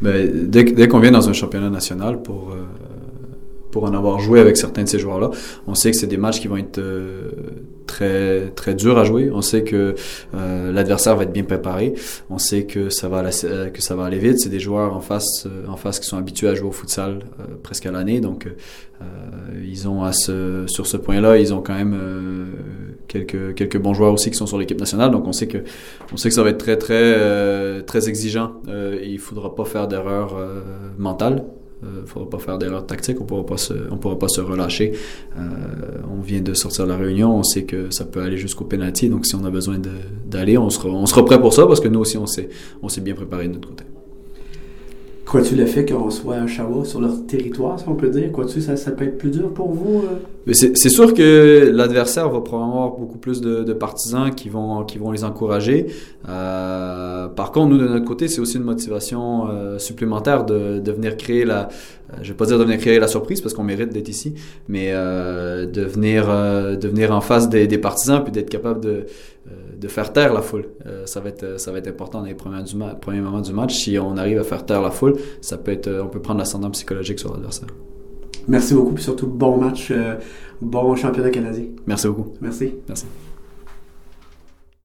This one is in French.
Dès qu'on vient dans un championnat national pour en avoir joué avec certains de ces joueurs-là, on sait que c'est des matchs qui vont être très très durs à jouer. On sait que l'adversaire va être bien préparé. On sait que ça va aller vite. C'est des joueurs en face qui sont habitués à jouer au futsal presque à l'année. Donc ils ont sur ce point-là, ils ont quand même quelques bons joueurs aussi qui sont sur l'équipe nationale. Donc on sait que ça va être très très très exigeant. Il faudra pas faire d'erreur mentale. Il ne faudra pas faire d'erreur tactique, on pourra pas se relâcher. On vient de sortir de la réunion, on sait que ça peut aller jusqu'au penalty, donc si on a besoin d'aller, on sera prêt pour ça, parce que nous aussi on s'est bien préparé de notre côté. Crois-tu le fait qu'on soit à Oshawa sur leur territoire, si on peut dire? Crois-tu que ça peut être plus dur pour vous? Mais c'est sûr que l'adversaire va probablement avoir beaucoup plus de partisans qui vont les encourager. Par contre, nous, de notre côté, c'est aussi une motivation supplémentaire de venir créer je vais pas dire de venir créer la surprise parce qu'on mérite d'être ici, mais de venir en face des partisans puis d'être capable de faire taire la foule. Ça va être important dans les premiers moments du match. Si on arrive à faire taire la foule, on peut prendre l'ascendant psychologique sur l'adversaire. Merci beaucoup, puis surtout bon match, bon championnat canadien. Merci beaucoup. Merci. Merci.